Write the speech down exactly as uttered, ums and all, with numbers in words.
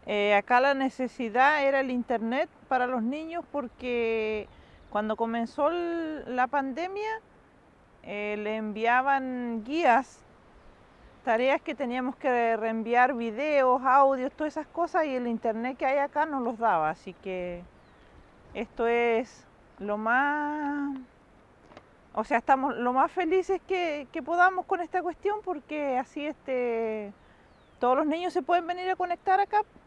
Eh, acá la necesidad era el internet para los niños porque cuando comenzó el- la pandemia eh, le enviaban guías, tareas que teníamos que reenviar videos, audios, todas esas cosas y el internet que hay acá no los daba. Así que esto es lo más, o sea, estamos lo más felices que, que podamos con esta cuestión porque así este, todos los niños se pueden venir a conectar acá.